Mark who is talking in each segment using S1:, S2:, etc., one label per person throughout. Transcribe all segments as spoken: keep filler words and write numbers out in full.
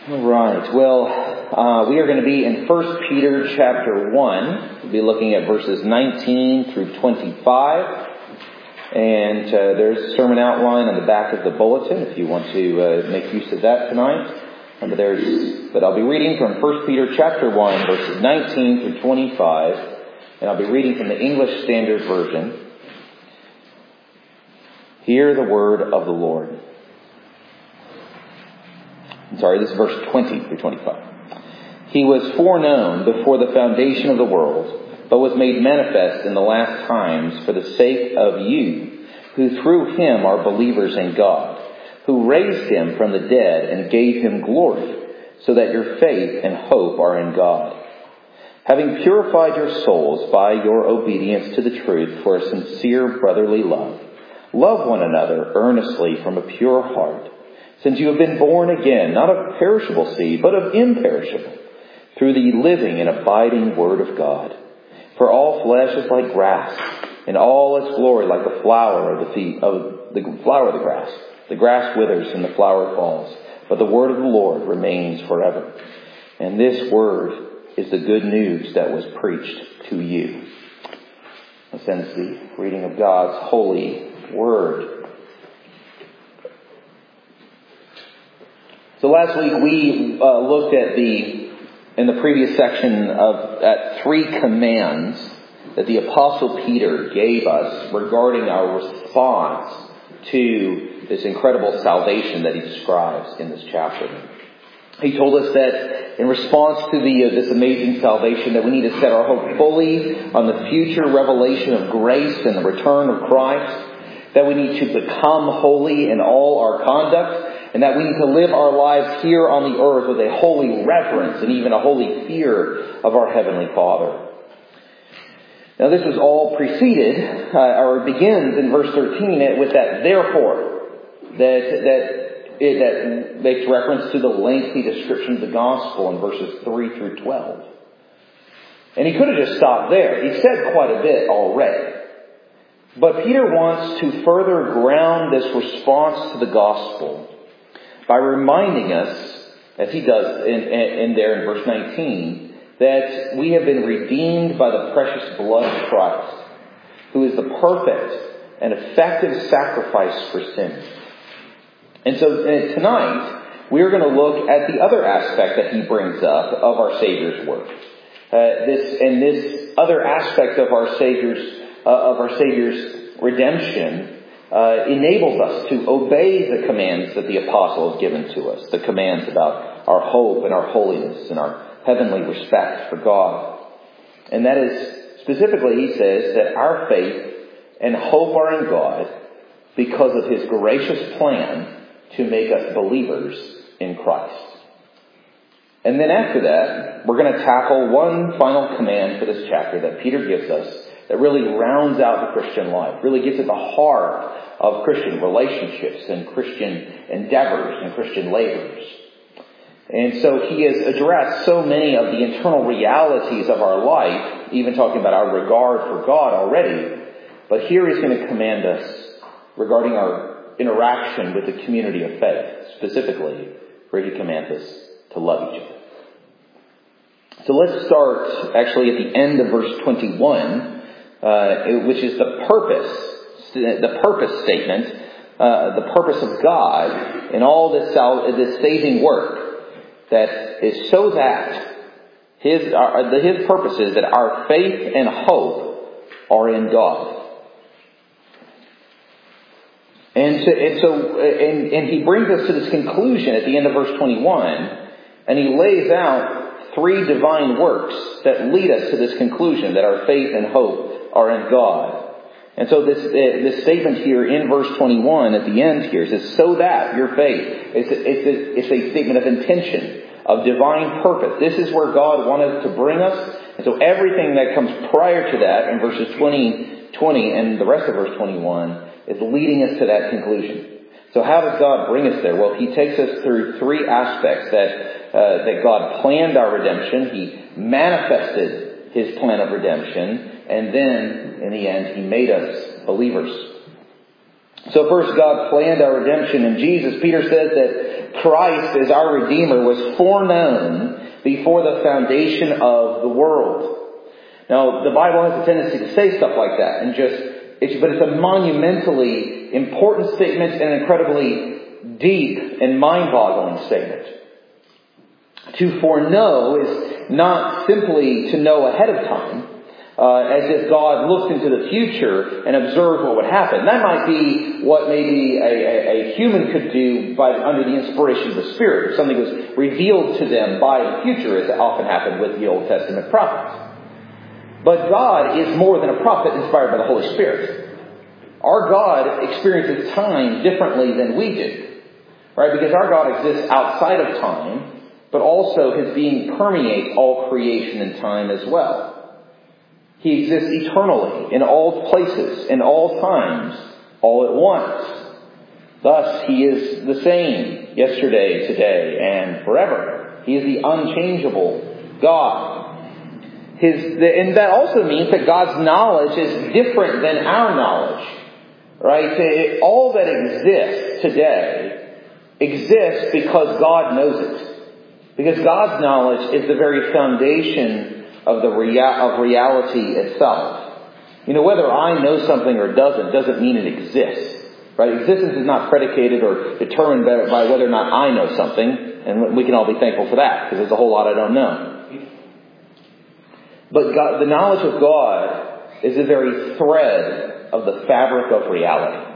S1: All right. Well, uh, we are going to be in First Peter chapter one. We'll be looking at verses nineteen through twenty-five. And uh, there's a sermon outline on the back of the bulletin if you want to uh, make use of that tonight. Um, but, there's, but I'll be reading from First Peter chapter one, verses nineteen through twenty-five. And I'll be reading from the English Standard Version. Hear the word of the Lord. I'm sorry, this is verse twenty through twenty-five. He was foreknown before the foundation of the world, but was made manifest in the last times for the sake of you, who through him are believers in God, who raised him from the dead and gave him glory, so that your faith and hope are in God. Having purified your souls by your obedience to the truth for a sincere brotherly love, love one another earnestly from a pure heart, since you have been born again, not of perishable seed, but of imperishable, through the living and abiding word of God. For all flesh is like grass, and all its glory like the flower of the feet of the flower of the grass. The grass withers and the flower falls, but the word of the Lord remains forever. And this word is the good news that was preached to you. This ends the reading of God's holy word. So last week we uh, looked at the, in the previous section of, at three commands that the Apostle Peter gave us regarding our response to this incredible salvation that he describes in this chapter. He told us that in response to the, uh, this amazing salvation that we need to set our hope fully on the future revelation of grace and the return of Christ, that we need to become holy in all our conduct, and that we need to live our lives here on the earth with a holy reverence and even a holy fear of our Heavenly Father. Now this is all preceded, uh, or begins in verse thirteen with that therefore, that, that, it, that makes reference to the lengthy description of the gospel in verses three through twelve. And he could have just stopped there. He said quite a bit already. But Peter wants to further ground this response to the gospel by reminding us, as he does in, in, in there in verse nineteen, that we have been redeemed by the precious blood of Christ, who is the perfect and effective sacrifice for sin. And so uh, tonight, we are going to look at the other aspect that he brings up of our Savior's work. Uh, this and this other aspect of our Savior's uh, of our Savior's redemption Uh, enables us to obey the commands that the apostle has given to us. The commands about our hope and our holiness and our heavenly respect for God. And that is, specifically, he says that our faith and hope are in God because of his gracious plan to make us believers in Christ. And then after that, we're going to tackle one final command for this chapter that Peter gives us that really rounds out the Christian life, really gets at the heart of Christian relationships and Christian endeavors and Christian labors. And so he has addressed so many of the internal realities of our life, even talking about our regard for God already. But here he's going to command us regarding our interaction with the community of faith, specifically where he commands us to love each other. So let's start actually at the end of verse twenty-one. Uh, which is the purpose, the purpose statement, uh, the purpose of God in all this, sal- this saving work, that is so that His uh, His purpose is that our faith and hope are in God. And so, and, so and, and he brings us to this conclusion at the end of verse twenty-one, and he lays out three divine works that lead us to this conclusion that our faith and hope are in God. And so this uh, this statement here in verse twenty-one at the end here says, so that your faith, it's a, it's a, it's a statement of intention, of divine purpose. This is where God wanted to bring us. And so everything that comes prior to that in verses twenty, twenty and the rest of verse twenty-one is leading us to that conclusion. So how does God bring us there? Well, he takes us through three aspects that uh, that God planned our redemption. He manifested his plan of redemption. And then, in the end, he made us believers. So first, God planned our redemption in Jesus. Peter says that that Christ, as our Redeemer, was foreknown before the foundation of the world. Now, the Bible has a tendency to say stuff like that, and just, it's, but it's a monumentally important statement and an incredibly deep and mind-boggling statement. To foreknow is not simply to know ahead of time, uh, as if God looked into the future and observed what would happen. That might be what maybe a, a, a human could do by under the inspiration of the Spirit. If something was revealed to them by the future, as often happened with the Old Testament prophets. But God is more than a prophet inspired by the Holy Spirit. Our God experiences time differently than we do. Right? Because our God exists outside of time, but also his being permeates all creation and time as well. He exists eternally, in all places, in all times, all at once. Thus, he is the same yesterday, today, and forever. He is the unchangeable God. His, and that also means that God's knowledge is different than our knowledge. Right? It, all that exists today exists because God knows it. Because God's knowledge is the very foundation of the rea- of reality itself. You know, whether I know something or doesn't, doesn't mean it exists. Right? Existence is not predicated or determined by, by whether or not I know something. And we can all be thankful for that, because there's a whole lot I don't know. But God, the knowledge of God is the very thread of the fabric of reality.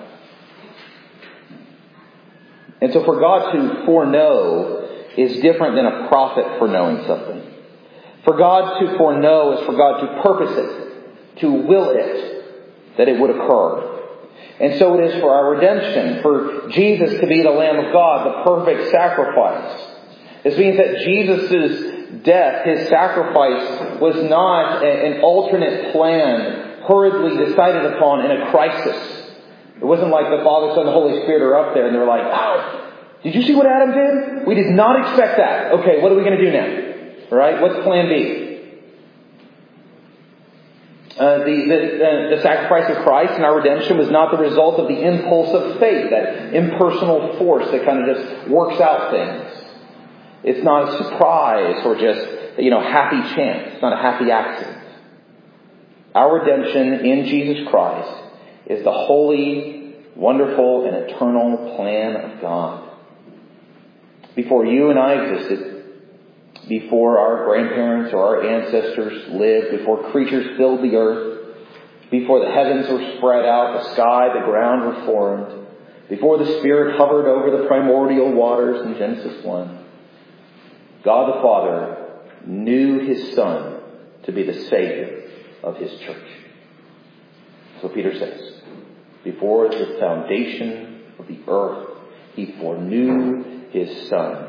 S1: And so for God to foreknow is different than a prophet foreknowing something. For God to foreknow is for God to purpose it, to will it, that it would occur. And so it is for our redemption, for Jesus to be the Lamb of God, the perfect sacrifice. This means that Jesus' death, his sacrifice, was not an alternate plan hurriedly decided upon in a crisis. It wasn't like the Father, Son, and the Holy Spirit are up there and they're like, oh, did you see what Adam did? We did not expect that. Okay, what are we going to do now? Right? What's plan B? Uh, the, the, the sacrifice of Christ and our redemption was not the result of the impulse of faith, that impersonal force that kind of just works out things. It's not a surprise or just, you know, happy chance. It's not a happy accident. Our redemption in Jesus Christ is the holy, wonderful, and eternal plan of God. Before you and I existed, before our grandparents or our ancestors lived, before creatures filled the earth, before the heavens were spread out, the sky, the ground were formed, before the Spirit hovered over the primordial waters in Genesis one, God the Father knew his Son to be the Savior of his church. So Peter says, before the foundation of the earth, he foreknew his Son.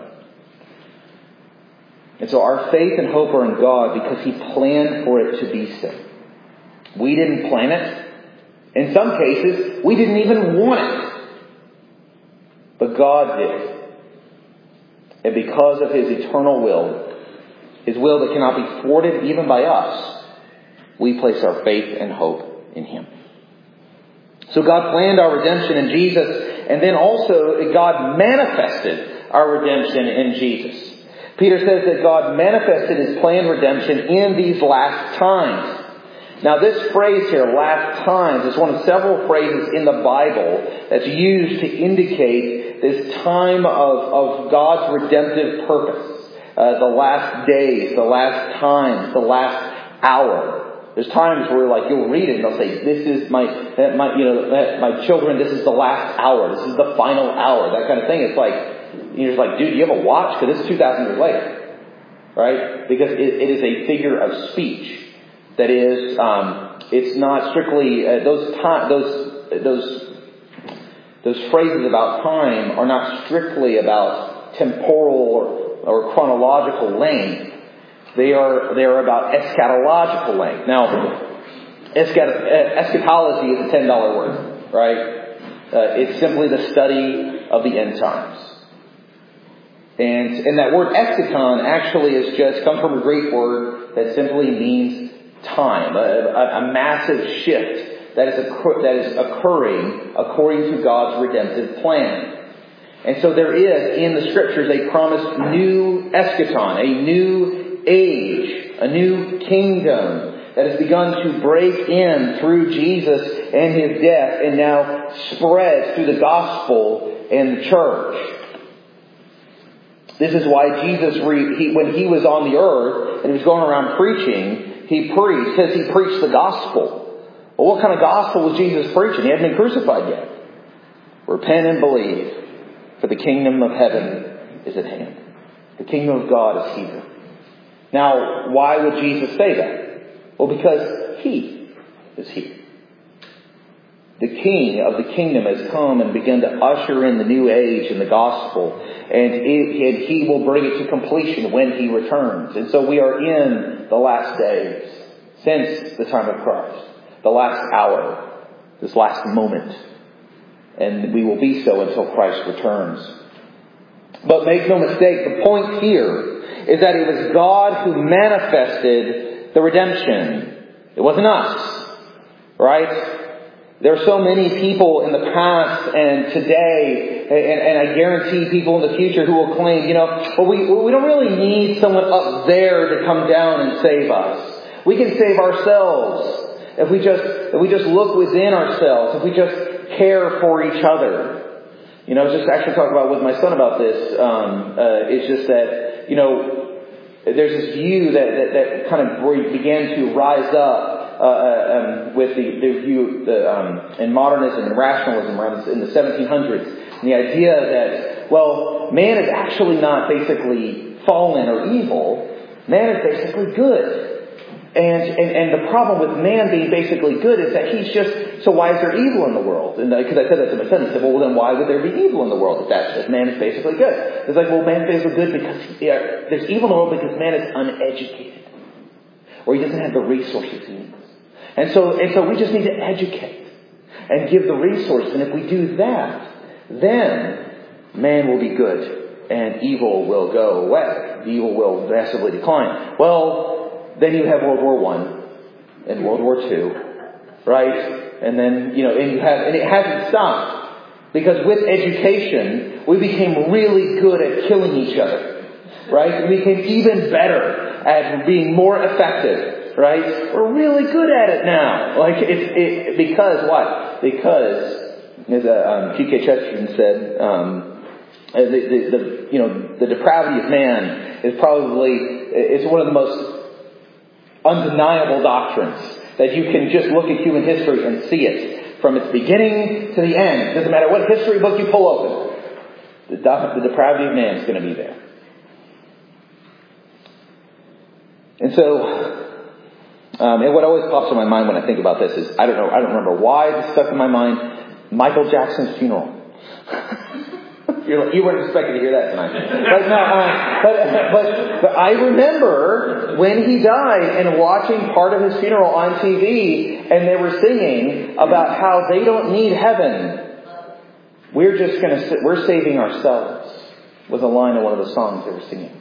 S1: And so our faith and hope are in God because he planned for it to be so. We didn't plan it. In some cases, we didn't even want it. But God did. And because of his eternal will, his will that cannot be thwarted even by us, we place our faith and hope in him. So God planned our redemption in Jesus, and then also God manifested our redemption in Jesus. Peter says that God manifested his planned redemption in these last times. Now this phrase here, last times, is one of several phrases in the Bible that's used to indicate this time of, of God's redemptive purpose. Uh, the last days, the last times, the last hour. There's times where like you'll read it and they'll say, this is my, my you know, my children, this is the last hour. This is the final hour. That kind of thing. It's like, you're just like, dude, do you have a watch? Because this is two thousand years later. Right? Because it, it is a figure of speech. That is, um, it's not strictly, uh, those time, those, those, those phrases about time are not strictly about temporal or, or chronological length. They are, they are about eschatological length. Now, eschat- eschatology is a ten dollar word, right? Uh, it's simply the study of the end times. And, and that word eschaton actually is just, comes from a Greek word that simply means time, a, a, a massive shift that is, occur, that is occurring according to God's redemptive plan. And so there is, in the Scriptures, a promised new eschaton, a new age, a new kingdom that has begun to break in through Jesus and His death and now spreads through the gospel and the church. This is why Jesus, re, he, when He was on the earth and He was going around preaching, He preached, says He preached the gospel. Well, what kind of gospel was Jesus preaching? He hadn't been crucified yet. Repent and believe, for the kingdom of heaven is at hand. The kingdom of God is here. Now, why would Jesus say that? Well, because He is here. The King of the kingdom has come and begun to usher in the new age in the gospel. And, it, and He will bring it to completion when He returns. And so we are in the last days, since the time of Christ. The last hour. This last moment. And we will be so until Christ returns. But make no mistake, the point here is that it was God who manifested the redemption. It wasn't us. Right? There are so many people in the past and today, and, and I guarantee people in the future who will claim, you know, well, we, we don't really need someone up there to come down and save us. We can save ourselves if we just if we just look within ourselves, if we just care for each other. You know, I was just actually talking about with my son about this. Um, uh, it's just that, you know, there's this view that, that, that kind of began to rise up Uh, um, with the, the view the, um, in modernism and rationalism around in the seventeen hundreds. And the idea that, well, man is actually not basically fallen or evil. Man is basically good. And, and, and the problem with man being basically good is that he's just, so why is there evil in the world? And because I said that to my son, he said, well, then why would there be evil in the world if that's just man is basically good? It's like, well, man is basically good because yeah, there's evil in the world because man is uneducated. Or he doesn't have the resources he needs. And so, and so we just need to educate and give the resources. And if we do that, then man will be good and evil will go away. Evil will massively decline. Well, then you have World War One and World War Two, right? And then, you know, and you have, and it hasn't stopped. Because with education, we became really good at killing each other, right? We became even better at being more effective. Right? We're really good at it now. Like, it's, it, because what? Because, as um, G K Chesterton said, um, the, the, the, you know, the depravity of man is probably, it's one of the most undeniable doctrines. That you can just look at human history and see it. From its beginning to the end. It doesn't matter what history book you pull open. The, the depravity of man is going to be there. And so, Um, and what always pops in my mind when I think about this is, I don't know, I don't remember why this stuck in my mind, Michael Jackson's funeral. You're like, you weren't expecting to hear that tonight. But no, uh, but, but, but I remember when he died and watching part of his funeral on T V, and they were singing about how they don't need heaven. We're just going to, we're saving ourselves, was a line of one of the songs they were singing.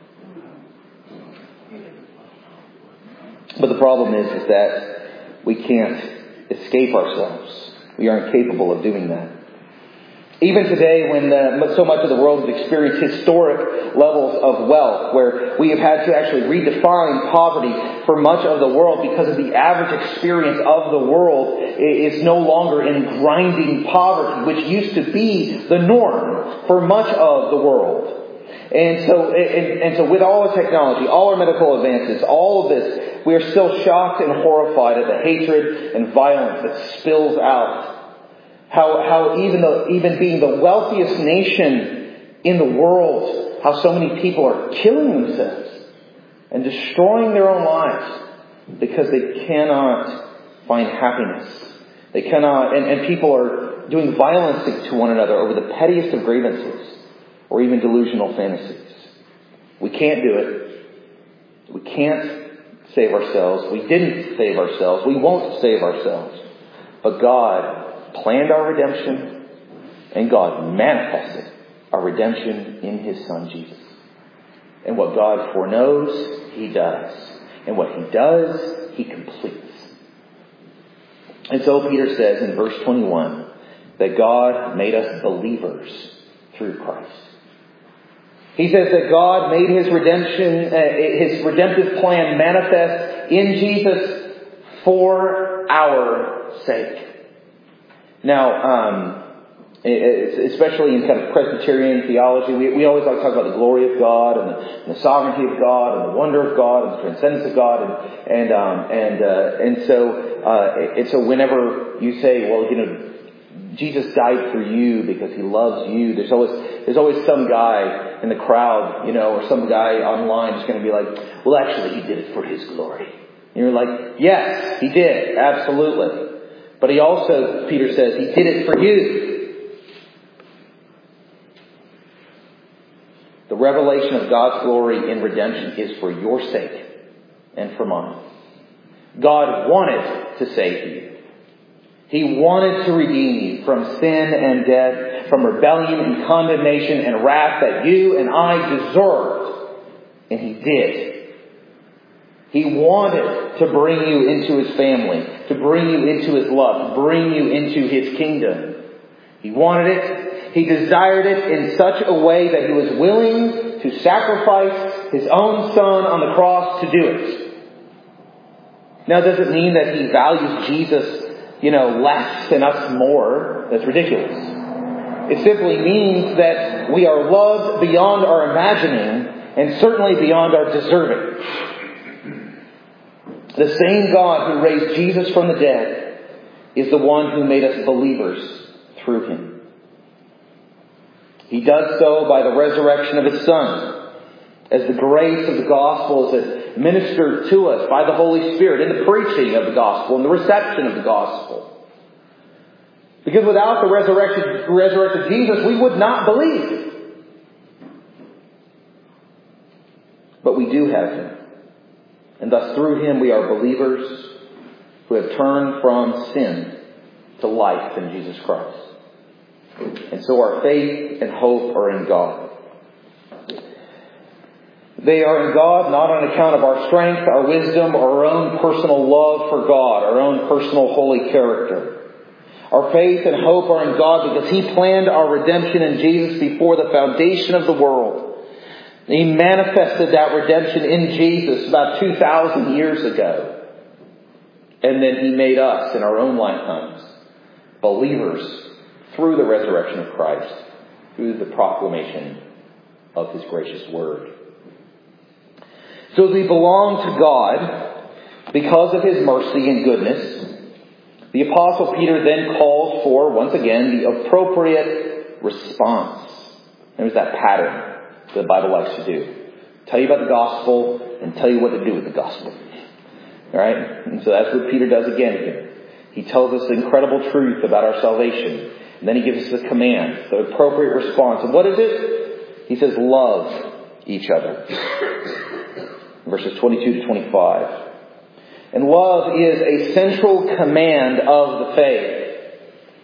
S1: But the problem is, is that we can't escape ourselves. We aren't capable of doing that. Even today, when uh, so much of the world has experienced historic levels of wealth, where we have had to actually redefine poverty for much of the world because of the average experience of the world is no longer in grinding poverty, which used to be the norm for much of the world. And so, and, and so with all the technology, all our medical advances, all of this, we are still shocked and horrified at the hatred and violence that spills out. How, how even though, even being the wealthiest nation in the world, how so many people are killing themselves and destroying their own lives because they cannot find happiness. They cannot, and, and people are doing violence to one another over the pettiest of grievances. Or even delusional fantasies. We can't do it. We can't save ourselves. We didn't save ourselves. We won't save ourselves. But God planned our redemption, and God manifested our redemption in His Son Jesus. And what God foreknows, He does. And what He does, He completes. And so Peter says in verse twenty-one that God made us believers through Christ. He says that God made His redemption, uh, His redemptive plan manifest in Jesus for our sake. Now, um, especially in kind of Presbyterian theology, we, we always like to talk about the glory of God and the, and the sovereignty of God and the wonder of God and the transcendence of God, and and um, and uh, and so uh, and so whenever you say, well, you know, Jesus died for you because He loves you, there's always there's always some guy in the crowd, you know, or some guy online is going to be like, well, actually, He did it for His glory. And you're like, yes, He did, absolutely. But He also, Peter says, He did it for you. The revelation of God's glory in redemption is for your sake and for mine. God wanted to save you. He wanted to redeem you from sin and death, from rebellion and condemnation and wrath that you and I deserved. And He did. He wanted to bring you into His family, to bring you into His love, to bring you into His kingdom. He wanted it. He desired it in such a way that He was willing to sacrifice His own Son on the cross to do it. Now, does it mean that He values Jesus, you know, less and us more? That's ridiculous. It simply means that we are loved beyond our imagining and certainly beyond our deserving. The same God who raised Jesus from the dead is the one who made us believers through Him. He does so by the resurrection of His Son, as the grace of the gospel is administered to us by the Holy Spirit in the preaching of the gospel and the reception of the gospel. Because without the resurrected, resurrected Jesus, we would not believe. But we do have Him. And thus through Him we are believers who have turned from sin to life in Jesus Christ. And so our faith and hope are in God. They are in God not on account of our strength, our wisdom, or our own personal love for God, our own personal holy character. Our faith and hope are in God because He planned our redemption in Jesus before the foundation of the world. He manifested that redemption in Jesus about two thousand years ago. And then He made us in our own lifetimes believers through the resurrection of Christ, through the proclamation of His gracious word. So as we belong to God because of His mercy and goodness, the Apostle Peter then calls for, once again, the appropriate response. There's that pattern that the Bible likes to do. Tell you about the gospel and tell you what to do with the gospel. All right? And so that's what Peter does again here. He tells us the incredible truth about our salvation. And then he gives us the command, the appropriate response. And what is it? He says, love each other. Verses twenty-two to twenty-five. And love is a central command of the faith.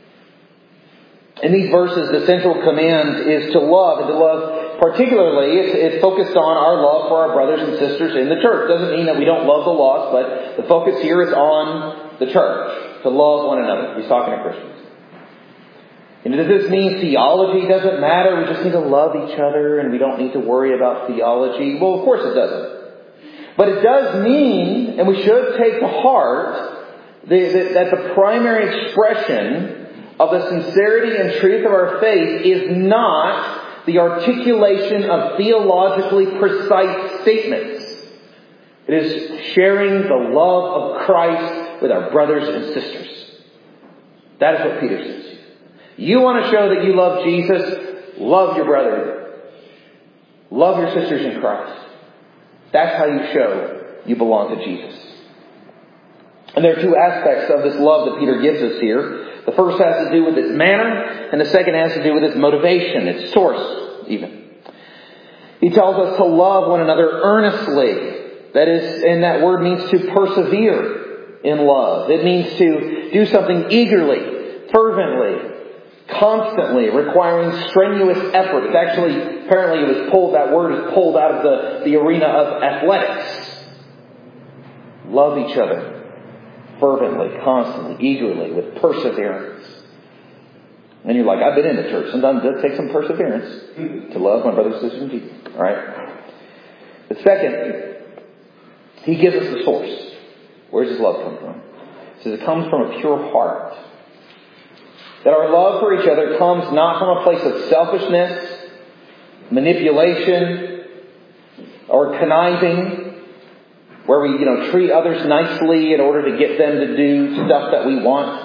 S1: In these verses, the central command is to love. And to love, particularly, it's, it's focused on our love for our brothers and sisters in the church. It doesn't mean that we don't love the lost, but the focus here is on the church. To love one another. He's talking to Christians. And does this mean theology doesn't matter? We just need to love each other and we don't need to worry about theology? Well, of course it doesn't. But it does mean, and we should take to heart, the, the, that the primary expression of the sincerity and truth of our faith is not the articulation of theologically precise statements. It is sharing the love of Christ with our brothers and sisters. That is what Peter says. You want to show that you love Jesus? Love your brother. Love your sisters in Christ. That's how you show you belong to Jesus. And there are two aspects of this love that Peter gives us here. The first has to do with its manner, and the second has to do with its motivation, its source, even. He tells us to love one another earnestly. That is, and that word means to persevere in love. It means to do something eagerly, fervently, constantly, requiring strenuous effort. It's actually, apparently it was pulled, that word is pulled out of the, the arena of athletics. Love each other fervently, constantly, eagerly, with perseverance. And you're like, I've been in the church. Sometimes it does take some perseverance to love my brothers and sisters in Jesus. All right? But second, he gives us the source. Where does his love come from? He says it comes from a pure heart. That our love for each other comes not from a place of selfishness, manipulation, or conniving, where we, you know, treat others nicely in order to get them to do stuff that we want.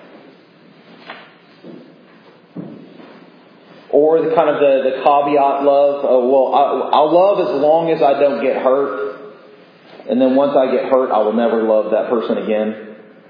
S1: Or the kind of the, the caveat love, oh, well, I, I'll love as long as I don't get hurt. And then once I get hurt, I will never love that person again.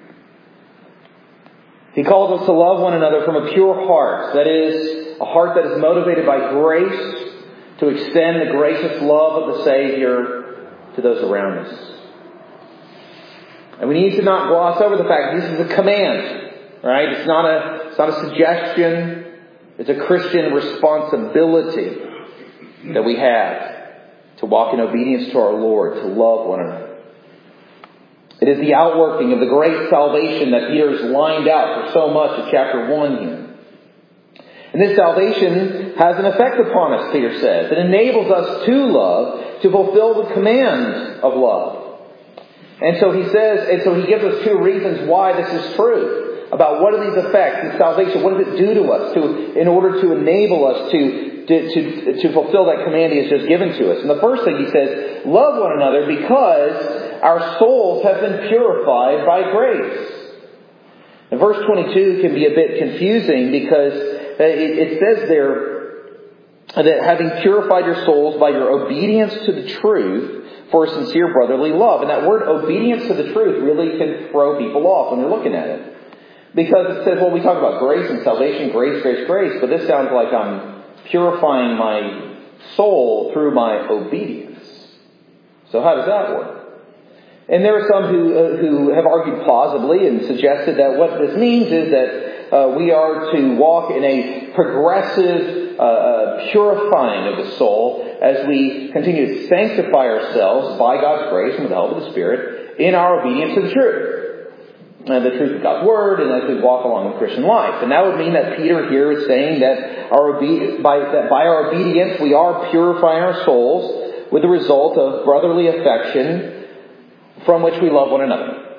S1: He calls us to love one another from a pure heart. That is, a heart that is motivated by grace to extend the gracious love of the Savior to those around us. And we need to not gloss over the fact that this is a command. Right? It's not a, it's not a suggestion. It's a Christian responsibility that we have to walk in obedience to our Lord, to love one another. It is the outworking of the great salvation that Peter has lined out for so much in chapter one here. And this salvation has an effect upon us, Peter says. It enables us to love, to fulfill the command of love. And so he says, and so he gives us two reasons why this is true. About what are these effects in salvation? What does it do to us to, in order to enable us to, to, to, to fulfill that command he has just given to us? And the first thing he says, love one another because our souls have been purified by grace. And verse twenty-two can be a bit confusing because it, it says there that having purified your souls by your obedience to the truth for a sincere brotherly love. And that word obedience to the truth really can throw people off when they're looking at it. Because it says, well, we talk about grace and salvation, grace, grace, grace, but this sounds like I'm purifying my soul through my obedience. So how does that work? And there are some who uh, who have argued plausibly and suggested that what this means is that uh, we are to walk in a progressive uh, uh, purifying of the soul as we continue to sanctify ourselves by God's grace and with the help of the Spirit in our obedience to the truth. And the truth of God's Word, and as we walk along the Christian life. And that would mean that Peter here is saying that our obe- by, that by our obedience we are purifying our souls with the result of brotherly affection from which we love one another.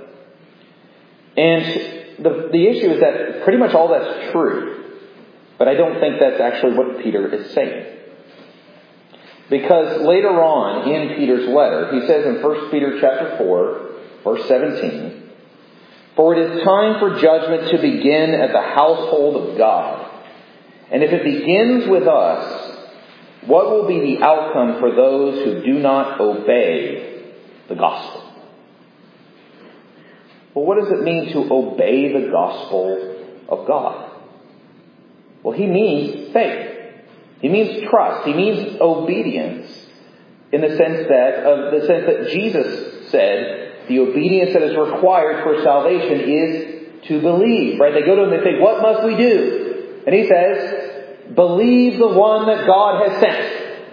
S1: And the, the issue is that pretty much all that's true. But I don't think that's actually what Peter is saying. Because later on in Peter's letter, he says in First Peter chapter four, verse seventeen, for it is time for judgment to begin at the household of God. And if it begins with us, what will be the outcome for those who do not obey the gospel? Well, what does it mean to obey the gospel of God? Well, he means faith. He means trust. He means obedience in the sense that, of the sense that Jesus said, the obedience that is required for salvation is to believe. Right? They go to him and they say, what must we do? And he says, believe the one that God has sent.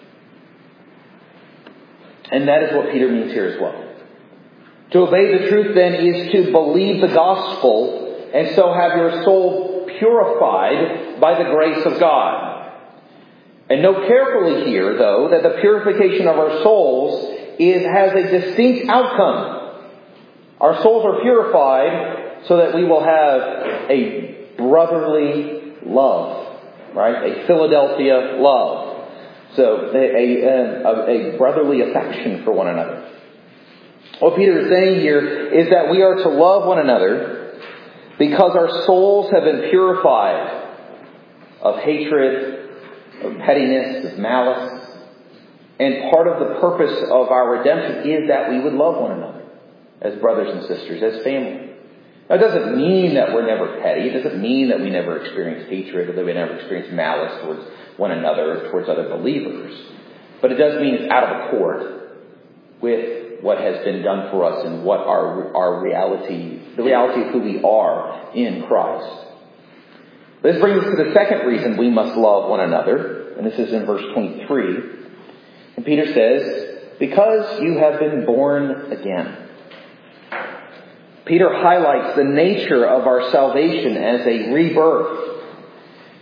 S1: And that is what Peter means here as well. To obey the truth then is to believe the gospel and so have your soul purified by the grace of God. And note carefully here, though, that the purification of our souls is has a distinct outcome. Our souls are purified so that we will have a brotherly love, right? A Philadelphia love. So a, a, a brotherly affection for one another. What Peter is saying here is that we are to love one another because our souls have been purified of hatred, of pettiness, of malice. And part of the purpose of our redemption is that we would love one another as brothers and sisters, as family. Now, it doesn't mean that we're never petty. It doesn't mean that we never experience hatred or that we never experience malice towards one another or towards other believers. But it does mean it's out of accord with what has been done for us and what our, our reality, the reality of who we are in Christ. This brings us to the second reason we must love one another. And this is in verse twenty-three. And Peter says, because you have been born again. Peter highlights the nature of our salvation as a rebirth.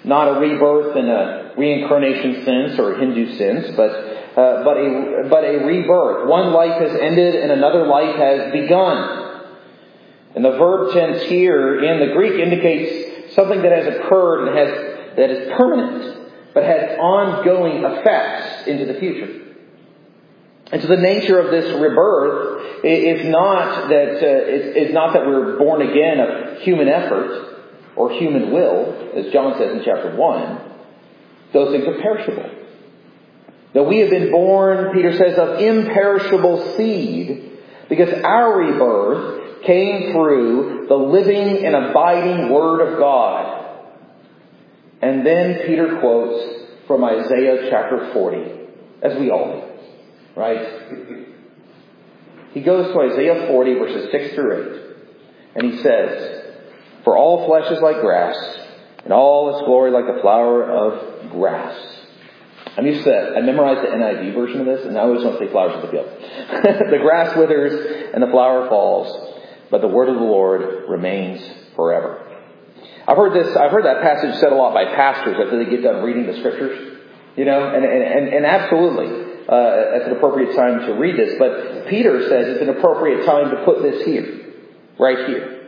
S1: Not a rebirth in a reincarnation sense or Hindu sense, but uh, but a but a rebirth. One life has ended and another life has begun. And the verb tense here in the Greek indicates something that has occurred and has that is permanent, but has ongoing effects into the future. And so the nature of this rebirth is not that uh, is not that we're born again of human effort or human will, as John says in chapter one. Those things are perishable. That we have been born, Peter says, of imperishable seed, because our rebirth came through the living and abiding Word of God. And then Peter quotes from Isaiah chapter forty, as we all do. Right? He goes to Isaiah forty, verses six through eight, and he says, "For all flesh is like grass, and all its glory like the flower of grass." I'm used to that. I memorized the N I V version of this, and I always want to say flowers of the field. The grass withers and the flower falls, but the word of the Lord remains forever. I've heard this. I've heard that passage said a lot by pastors after they get done reading the scriptures. You know, and and and, and absolutely. Uh, it's an appropriate time to read this, but Peter says it's an appropriate time to put this here, right here.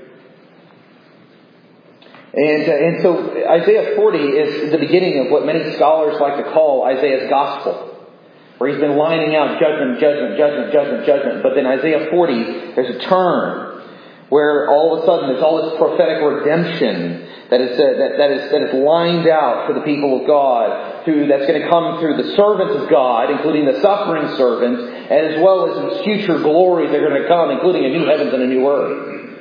S1: And uh, and so Isaiah forty is the beginning of what many scholars like to call Isaiah's gospel, where he's been lining out judgment, judgment, judgment, judgment, judgment. But then Isaiah forty, there's a turn where all of a sudden there's all this prophetic redemption that is uh, that that is that is lined out for the people of God. Through, that's going to come through the servants of God, including the suffering servants, and as well as in future glories that are going to come, including a new heavens and a new earth.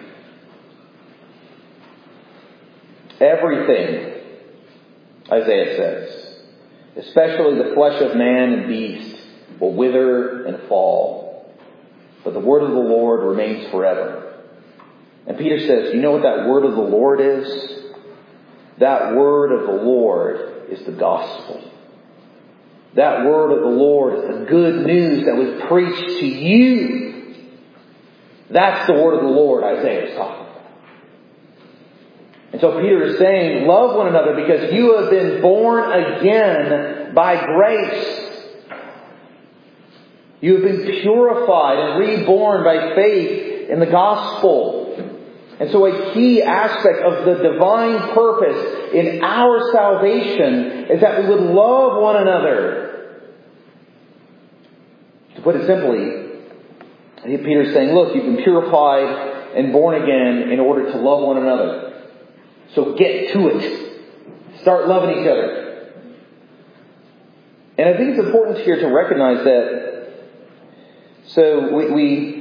S1: Everything, Isaiah says, especially the flesh of man and beast, will wither and fall, but the word of the Lord remains forever. And Peter says, you know what that word of the Lord is? That word of the Lord is the gospel. That word of the Lord is the good news that was preached to you. That's the word of the Lord Isaiah is talking about. And so Peter is saying, love one another because you have been born again by grace. You have been purified and reborn by faith in the gospel. And so a key aspect of the divine purpose in our salvation is that we would love one another. To put it simply, Peter's saying, look, you've been purified and born again in order to love one another. So get to it. Start loving each other. And I think it's important here to recognize that, so we... we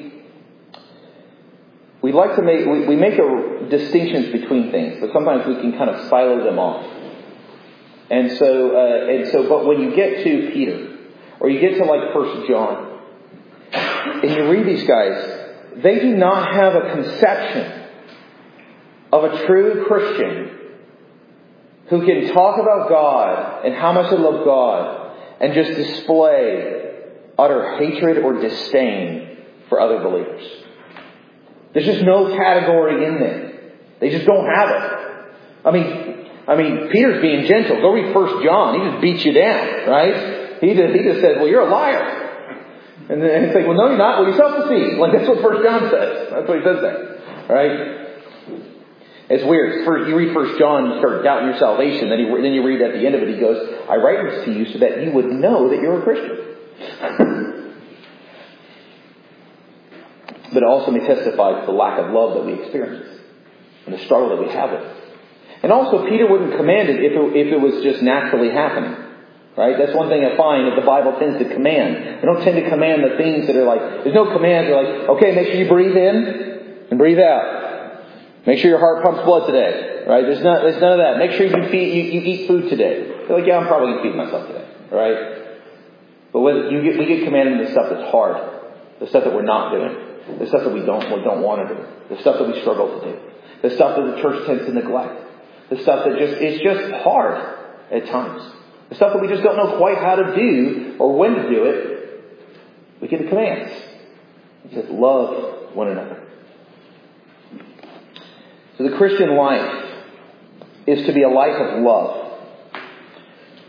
S1: We like to make, we, we make a distinctions between things, but sometimes we can kind of silo them off. And so, uh, and so, but when you get to Peter, or you get to like First John, and you read these guys, they do not have a conception of a true Christian who can talk about God and how much they love God and just display utter hatred or disdain for other believers. There's just no category in there. They just don't have it. I mean, I mean, Peter's being gentle. Go read First John. He just beats you down, right? He just, he just says, well, you're a liar. And then it's like, well, no, you're not. Well, you're self-deceived. Like, that's what First John says. That's what he says there. Right? It's weird. First, you read First John, you start doubting your salvation. Then, he, then you read at the end of it, he goes, I write this to you so that you would know that you're a Christian. But it also may testify to the lack of love that we experience and the struggle that we have with it. And also, Peter wouldn't command it if it, if it was just naturally happening. Right? That's one thing I find that the Bible tends to command. They don't tend to command the things that are like, there's no commands that are like, okay, make sure you breathe in and breathe out. Make sure your heart pumps blood today. Right? There's, not, there's none of that. Make sure you, feed, you, you eat food today. They're like, yeah, I'm probably going to feed myself today. Right? But when you get, we get commanded the stuff that's hard. The stuff that we're not doing. The stuff that we don't, we don't want to do. The stuff that we struggle to do. The stuff that the church tends to neglect. The stuff that just is just hard at times. The stuff that we just don't know quite how to do or when to do it. We get the commands. It says, love one another. So the Christian life is to be a life of love.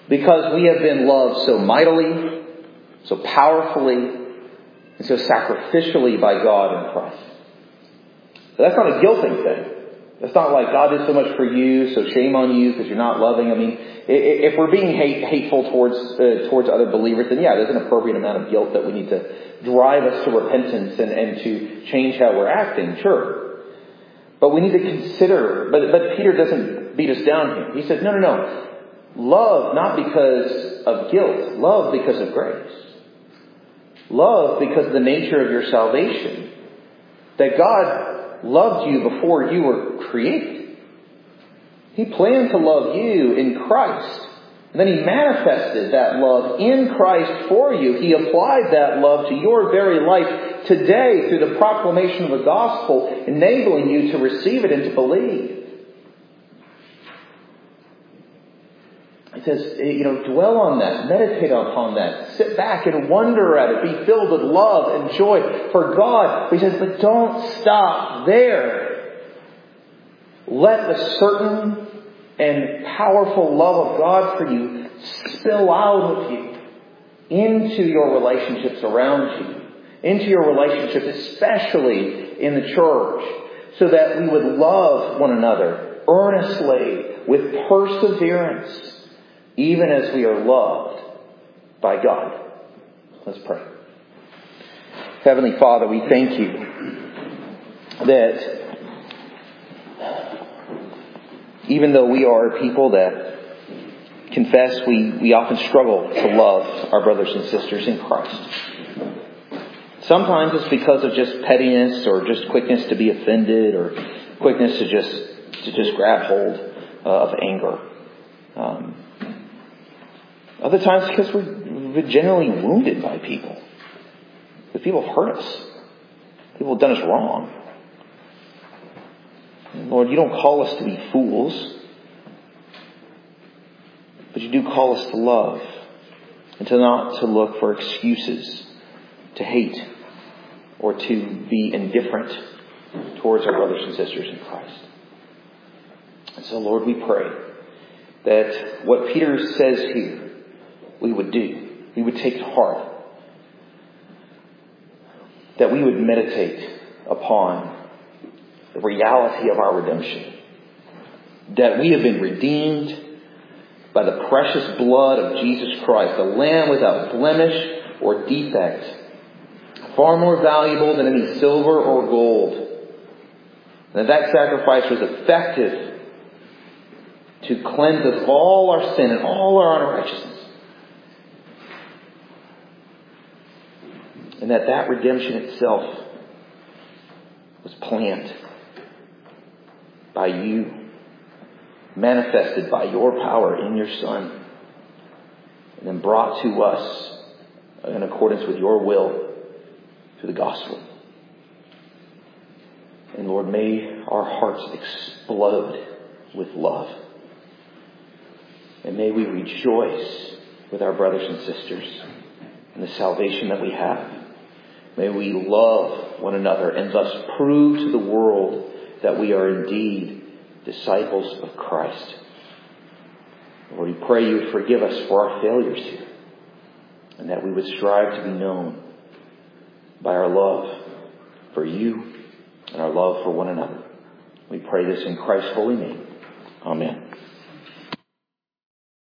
S1: because we have been loved so mightily, so powerfully, and so sacrificially by God in Christ. But that's not a guilting thing. It's not like God did so much for you, so shame on you because you're not loving. I mean, if we're being hate, hateful towards uh, towards other believers, then yeah, there's an appropriate amount of guilt that we need to drive us to repentance and, and to change how we're acting, sure. But we need to consider, but, but Peter doesn't beat us down here. He says, no, no, no. Love not because of guilt. Love because of grace. Love because of the nature of your salvation. That God loved you before you were created. He planned to love you in Christ. And then He manifested that love in Christ for you. He applied that love to your very life today through the proclamation of the gospel, enabling you to receive it and to believe. It says, you know, dwell on that, meditate upon that, sit back and wonder at it, be filled with love and joy for God. He says, but don't stop there. Let the certain and powerful love of God for you spill out of you into your relationships around you, into your relationships, especially in the church, so that we would love one another earnestly with perseverance, even as we are loved by God. Let's pray. Heavenly Father, we thank you that even though we are people that confess we, we often struggle to love our brothers and sisters in Christ. Sometimes it's because of just pettiness or just quickness to be offended or quickness to just to just grab hold uh, of anger. Um, other times because we're, we're generally wounded by people. Because people have hurt us. People have done us wrong. And Lord, you don't call us to be fools. But you do call us to love. And to not to look for excuses to hate or to be indifferent towards our brothers and sisters in Christ. And so, Lord, we pray that what Peter says here, we would do. We would take to heart. That we would meditate upon the reality of our redemption. That we have been redeemed by the precious blood of Jesus Christ, the Lamb without blemish or defect, far more valuable than any silver or gold. And that that sacrifice was effective to cleanse us of all our sin and all our unrighteousness. And that that redemption itself was planned by you, manifested by your power in your Son, and then brought to us in accordance with your will through the gospel. And Lord, may our hearts explode with love. And may we rejoice with our brothers and sisters in the salvation that we have. May we love one another and thus prove to the world that we are indeed disciples of Christ. Lord, we pray you would forgive us for our failures here, and that we would strive to be known by our love for you and our love for one another. We pray this in Christ's holy name. Amen.